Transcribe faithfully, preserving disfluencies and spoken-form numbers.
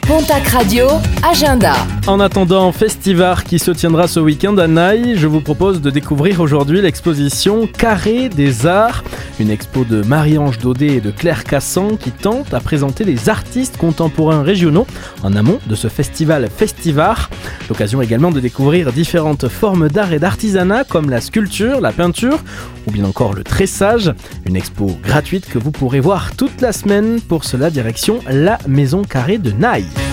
Pontac Radio, agenda. En attendant Festivar qui se tiendra ce week-end à Naï, je vous propose de découvrir aujourd'hui l'exposition Carré des Arts, une expo de Marie-Ange Daudet et de Claire Cassan qui tente à présenter les artistes contemporains régionaux en amont de ce festival Festivar. L'occasion également de découvrir différentes formes d'art et d'artisanat comme la sculpture, la peinture ou bien encore le tressage. Une expo gratuite que vous pourrez voir toute la semaine. Pour cela, direction la Maison Carrée de Naï.